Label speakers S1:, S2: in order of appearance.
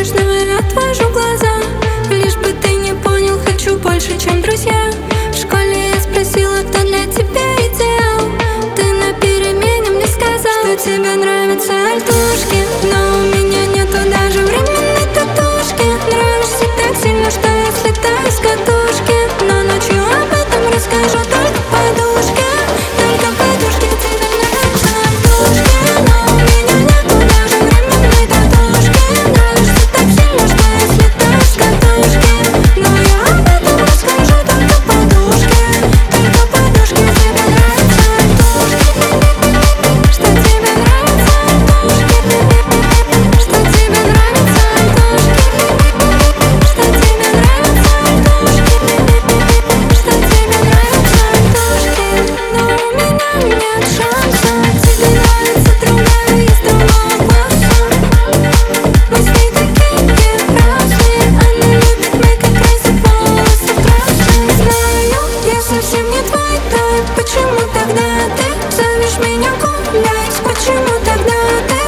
S1: смешно, я отвожу глаза. Лишь бы ты не понял, хочу больше, чем друзья. В школе я спросила, кто для тебя идеал. Ты на перемене мне сказал, что тебе нравятся альтушки, но у меня нету даже временной татушки. Нравишься так сильно, что я слетаю с катушки. Но ночью об этом расскажу только подушке. Только подушке тебе нравятся альтушки, но у меня нету даже временной татушки. Нравишься так сильно, что я слетаю с катушки. Но я об этом расскажу только подушке. Только подушке тебе нравятся альтушки. Что тебе нравятся альтушки? Что тебе нравятся альтушки? Что тебе нравятся альтушки? Что тебе нравятся альтушки? Но у меня нет шанса. Тебе нравится другая из другого класса. Мы с ней такие разные. Она любит мейкап, красит волосы красные. Знаю, я совсем не твой тайп. Почему тогда ты зовешь меня гулять? Почему тогда ты